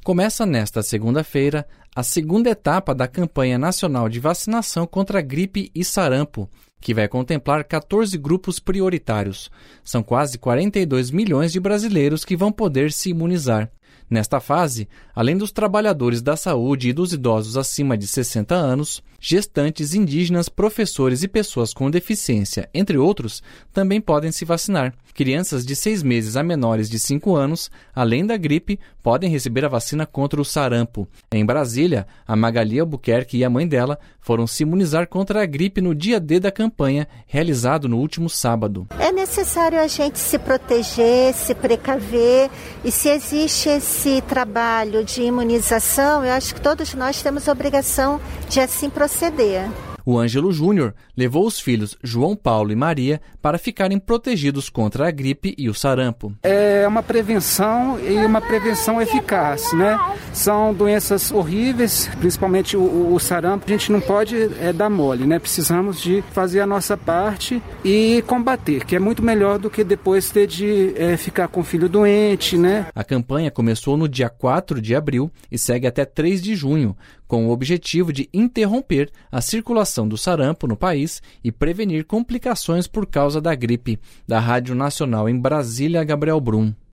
Começa nesta segunda-feira a segunda etapa da campanha nacional de vacinação contra a gripe e sarampo, que vai contemplar 14 grupos prioritários. São quase 42 milhões de brasileiros que vão poder se imunizar. Nesta fase, além dos trabalhadores da saúde e dos idosos acima de 60 anos, gestantes, indígenas, professores e pessoas com deficiência, entre outros, também podem se vacinar. Crianças de 6 meses a menores de 5 anos, além da gripe, podem receber a vacina contra o sarampo. Em Brasília, a Magali Albuquerque e a mãe dela foram se imunizar contra a gripe no dia D da campanha, realizado no último sábado. É necessário a gente se proteger, se precaver, e se existe esse trabalho de imunização, eu acho que todos nós temos a obrigação de assim proceder. O Ângelo Júnior levou os filhos João Paulo e Maria para ficarem protegidos contra a gripe e o sarampo. É uma prevenção e uma prevenção eficaz, né? São doenças horríveis, principalmente o sarampo. A gente não pode dar mole, né? Precisamos de fazer a nossa parte e combater, que é muito melhor do que depois ter de ficar com o filho doente, né? A campanha começou no dia 4 de abril e segue até 3 de junho, com o objetivo de interromper a circulação do sarampo no país e prevenir complicações por causa da gripe. Da Rádio Nacional em Brasília, Gabriel Brum.